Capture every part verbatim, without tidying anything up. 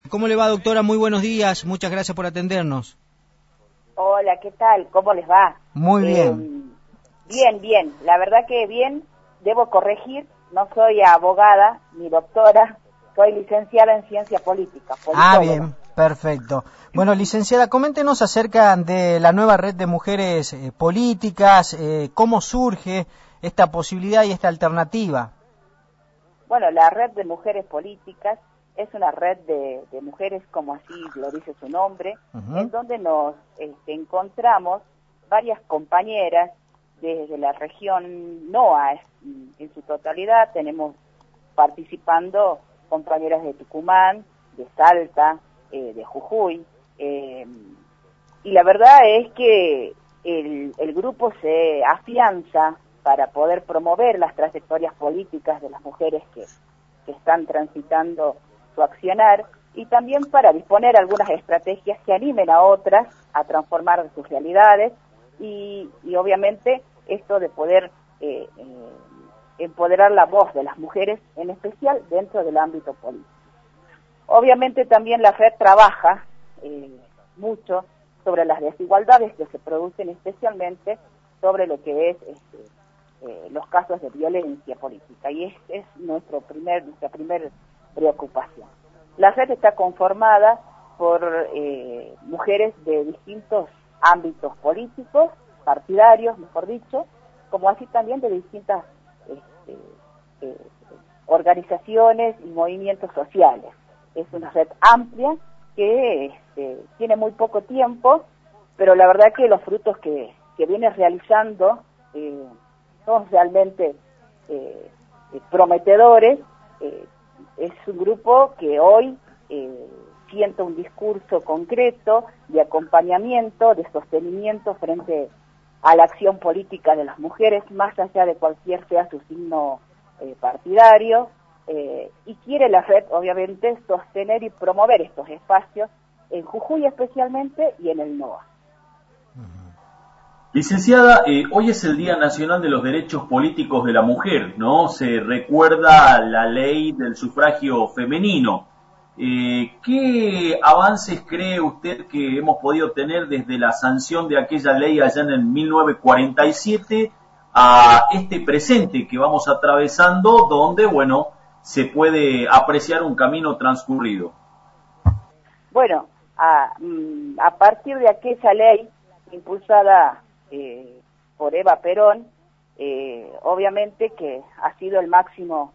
¿Cómo le va, doctora? Muy buenos días, muchas gracias por atendernos. Hola, ¿qué tal? ¿Cómo les va? Muy bien. Eh, bien, bien, la verdad que bien, debo corregir, no soy abogada ni doctora, soy licenciada en ciencia política. Ah, bien, perfecto. Bueno, licenciada, coméntenos acerca de la nueva red de mujeres eh, políticas, eh, cómo surge esta posibilidad y esta alternativa. Bueno, la red de mujeres políticas es una red de, de mujeres, como así lo dice su nombre, uh-huh. en donde nos este, encontramos varias compañeras desde la región NOA en, en su totalidad. Tenemos participando compañeras de Tucumán, de Salta, eh, de Jujuy, eh, y la verdad es que el, el grupo se afianza para poder promover las trayectorias políticas de las mujeres que, que están transitando su accionar, y también para disponer algunas estrategias que animen a otras a transformar sus realidades, y, y obviamente esto de poder eh, eh, empoderar la voz de las mujeres, en especial dentro del ámbito político. Obviamente también la red trabaja eh, mucho sobre las desigualdades que se producen, especialmente sobre lo que es este, eh, los casos de violencia política, y es, es nuestro primer, nuestra primera preocupación. La red está conformada por eh, mujeres de distintos ámbitos políticos, partidarios, mejor dicho, como así también de distintas este, eh, organizaciones y movimientos sociales. Es una red amplia que este, tiene muy poco tiempo, pero la verdad que los frutos que, que viene realizando eh, son realmente eh, eh, prometedores. Eh, es un grupo que hoy eh, siente un discurso concreto de acompañamiento, de sostenimiento frente a la acción política de las mujeres, más allá de cualquier sea su signo eh, partidario, eh, y quiere la red, obviamente, sostener y promover estos espacios en Jujuy especialmente y en el NOA. Licenciada, eh, hoy es el Día Nacional de los Derechos Políticos de la Mujer, ¿no? Se recuerda la ley del sufragio femenino. Eh, ¿Qué avances cree usted que hemos podido tener desde la sanción de aquella ley allá en el mil novecientos cuarenta y siete a este presente que vamos atravesando, donde, bueno, se puede apreciar un camino transcurrido? Bueno, a, a partir de aquella ley impulsada eh, por Eva Perón, eh, obviamente que ha sido el máximo,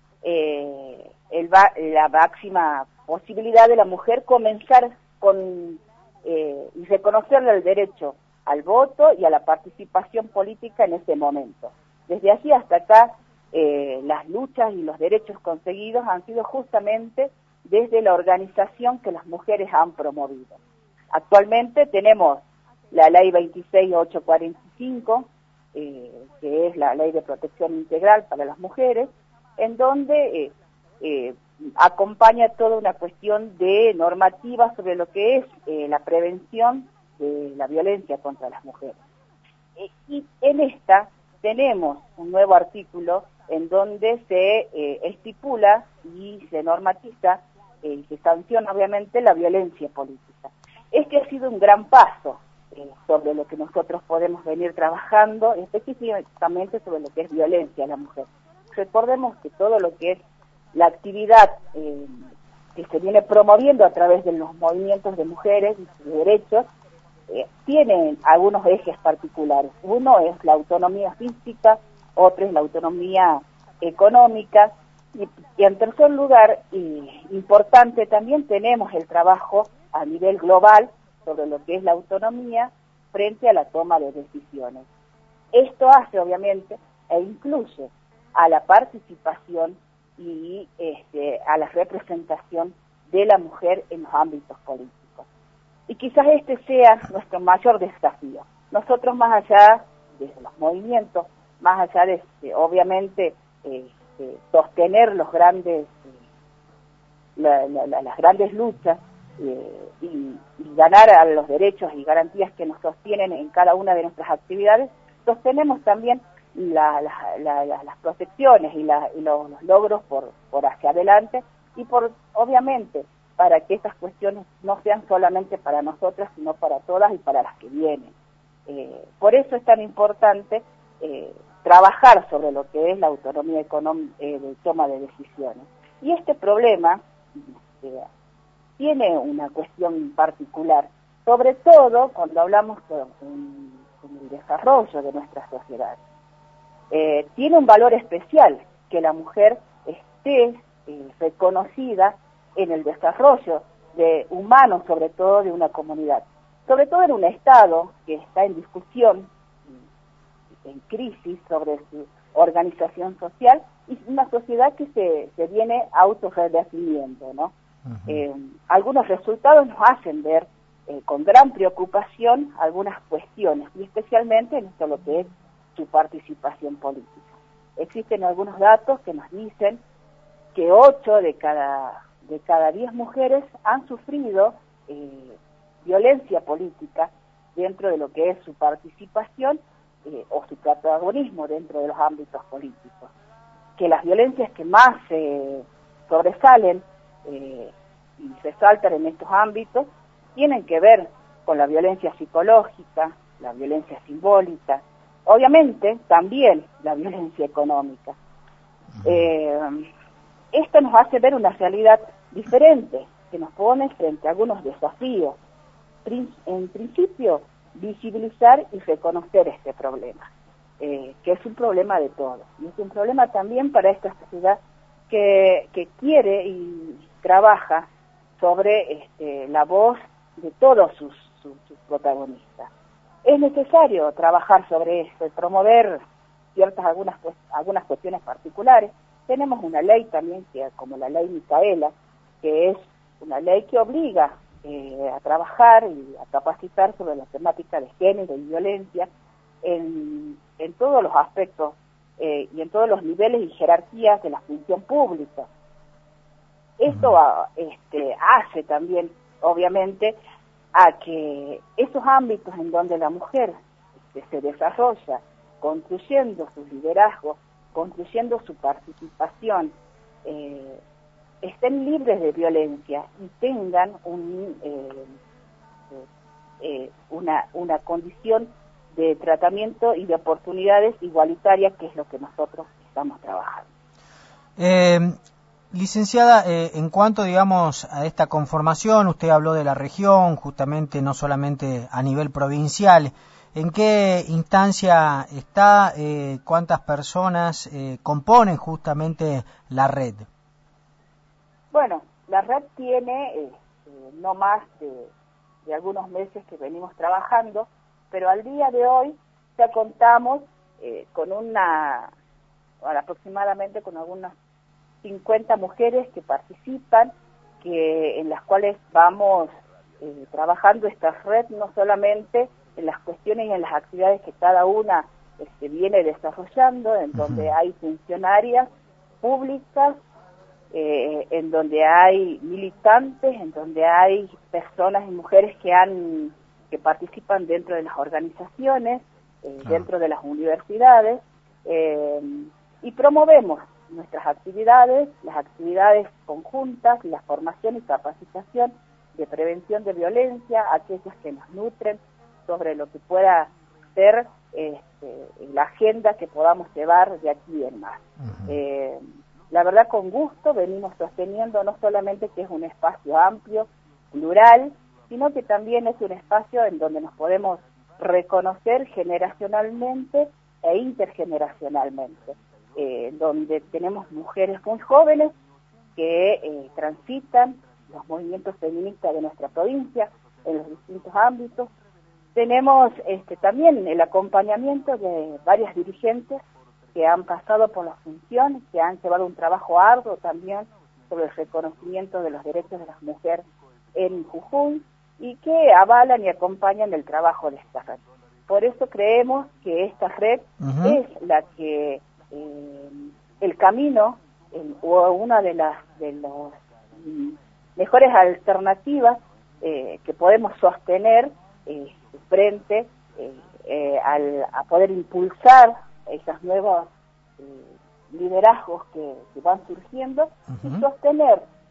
eh, el, la máxima posibilidad de la mujer comenzar con eh, y reconocerle el derecho al voto y a la participación política en ese momento. Desde allí hasta acá, eh, las luchas y los derechos conseguidos han sido justamente desde la organización que las mujeres han promovido. Actualmente tenemos la ley veintiséis mil ochocientos cuarenta y cinco, eh, que es la ley de protección integral para las mujeres, en donde eh, eh, acompaña toda una cuestión de normativa sobre lo que es eh, la prevención de la violencia contra las mujeres. Eh, y en esta tenemos un nuevo artículo en donde se eh, estipula y se normatiza y eh, se sanciona obviamente la violencia política. Este ha sido un gran paso eh, sobre lo que nosotros podemos venir trabajando, específicamente sobre lo que es violencia a la mujer. Recordemos que todo lo que es la actividad eh, que se viene promoviendo a través de los movimientos de mujeres y sus derechos eh, tienen algunos ejes particulares. Uno es la autonomía física, otro es la autonomía económica, y, y en tercer lugar, y importante también, tenemos el trabajo a nivel global sobre lo que es la autonomía frente a la toma de decisiones. Esto hace, obviamente, e incluye a la participación y este, a la representación de la mujer en los ámbitos políticos. Y quizás este sea nuestro mayor desafío. Nosotros, más allá de los movimientos, más allá de, de obviamente, eh, de sostener los grandes, eh, la, la, la, las grandes luchas eh, y, y ganar a los derechos y garantías que nos sostienen en cada una de nuestras actividades, sostenemos también la, la, la, la, las protecciones y, la, y los, los logros por, por hacia adelante, y por, obviamente, para que estas cuestiones no sean solamente para nosotras, sino para todas y para las que vienen. Eh, por eso es tan importante eh, trabajar sobre lo que es la autonomía económica eh, de toma de decisiones. Y este problema eh, tiene una cuestión particular, sobre todo cuando hablamos con, con el desarrollo de nuestra sociedad. Eh, tiene un valor especial que la mujer esté eh, reconocida en el desarrollo de humano, sobre todo de una comunidad, sobre todo en un Estado que está en discusión, en crisis sobre su organización social, y una sociedad que se, se viene autorredefiniendo, ¿no? Uh-huh. Eh, algunos resultados nos hacen ver eh, con gran preocupación algunas cuestiones, y especialmente en esto lo que es su participación política. Existen algunos datos que nos dicen que ocho de cada de cada diez mujeres han sufrido eh, violencia política dentro de lo que es su participación eh, o su protagonismo dentro de los ámbitos políticos. Que las violencias que más eh, sobresalen eh, y resaltan en estos ámbitos tienen que ver con la violencia psicológica, la violencia simbólica, obviamente también la violencia económica. Eh, esto nos hace ver una realidad diferente, que nos pone frente a algunos desafíos. En principio, visibilizar y reconocer este problema, eh, que es un problema de todos, y es un problema también para esta sociedad que, que quiere y trabaja sobre este, la voz de todos sus, sus, sus protagonistas. Es necesario trabajar sobre esto y promover ciertas algunas algunas cuestiones particulares. Tenemos una ley también, que como la ley Micaela, que es una ley que obliga eh, a trabajar y a capacitar sobre la temática de género y violencia en, en todos los aspectos eh, y en todos los niveles y jerarquías de la función pública. Esto uh-huh. este, hace también, obviamente, a que esos ámbitos en donde la mujer este, se desarrolla, construyendo su liderazgo, construyendo su participación, eh, estén libres de violencia y tengan un, eh, eh, una, una condición de tratamiento y de oportunidades igualitarias, que es lo que nosotros estamos trabajando. Eh, licenciada, eh, en cuanto, digamos, a esta conformación, usted habló de la región, justamente no solamente a nivel provincial. ¿En qué instancia está? Eh, ¿Cuántas personas eh, componen justamente la red? Bueno, la red tiene eh, eh, no más de, de algunos meses que venimos trabajando, pero al día de hoy ya contamos eh, con una, bueno, aproximadamente con algunas cincuenta mujeres que participan, que en las cuales vamos eh, trabajando esta red, no solamente en las cuestiones y en las actividades que cada una este, viene desarrollando, en donde hay funcionarias públicas, eh, en donde hay militantes, en donde hay personas y mujeres que han que participan dentro de las organizaciones, eh, ah. dentro de las universidades, eh, y promovemos nuestras actividades, las actividades conjuntas, la formación y capacitación de prevención de violencia, aquellas que nos nutren sobre lo que pueda ser este, la agenda que podamos llevar de aquí en más. Uh-huh. Eh, la verdad, con gusto venimos sosteniendo no solamente que es un espacio amplio, plural, sino que también es un espacio en donde nos podemos reconocer generacionalmente e intergeneracionalmente, eh, donde tenemos mujeres muy jóvenes que eh, transitan los movimientos feministas de nuestra provincia en los distintos ámbitos. Tenemos este, también el acompañamiento de varias dirigentes que han pasado por la función, que han llevado un trabajo arduo también sobre el reconocimiento de los derechos de las mujeres en Jujuy y que avalan y acompañan el trabajo de esta red. Por eso creemos que esta red uh-huh. es la que eh, el camino el, o una de las de los mm, mejores alternativas eh, que podemos sostener eh, frente eh, eh, al, a poder impulsar esos nuevos eh, liderazgos que, que van surgiendo uh-huh. y sostener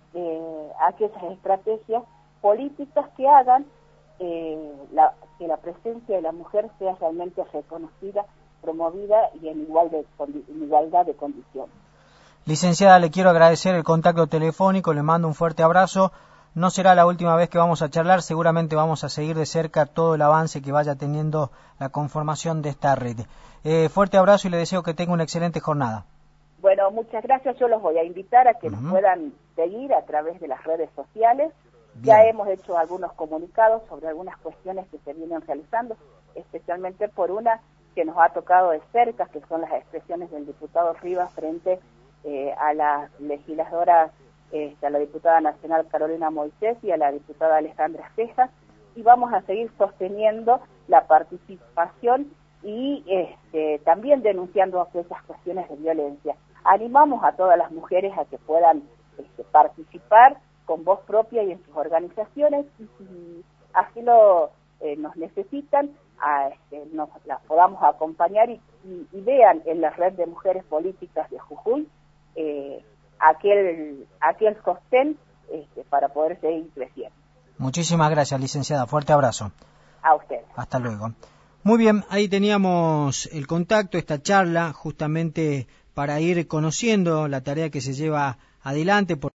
eh, aquellas estrategias políticas que hagan eh, la, que la presencia de la mujer sea realmente reconocida, promovida y en, igual de, en igualdad de condiciones. Licenciada, le quiero agradecer el contacto telefónico, le mando un fuerte abrazo. No será la última vez que vamos a charlar, seguramente vamos a seguir de cerca todo el avance que vaya teniendo la conformación de esta red. Eh, fuerte abrazo y le deseo que tenga una excelente jornada. Bueno, muchas gracias. Yo los voy a invitar a que Uh-huh. nos puedan seguir a través de las redes sociales. Bien. Ya hemos hecho algunos comunicados sobre algunas cuestiones que se vienen realizando, especialmente por una que nos ha tocado de cerca, que son las expresiones del diputado Rivas frente eh, a las legisladoras, eh, a la diputada nacional Carolina Moisés y a la diputada Alejandra Cejas, y vamos a seguir sosteniendo la participación y este, también denunciando aquellas cuestiones de violencia. Animamos a todas las mujeres a que puedan este, participar con voz propia y en sus organizaciones, y si así lo eh, nos necesitan, a, este, nos las podamos acompañar y, y, y vean en la red de mujeres políticas de Jujuy eh, aquel, aquel sostén este, para poder seguir creciendo. Muchísimas gracias, licenciada. Fuerte abrazo. A ustedes. Hasta luego. Muy bien, ahí teníamos el contacto, esta charla, justamente para ir conociendo la tarea que se lleva adelante. Por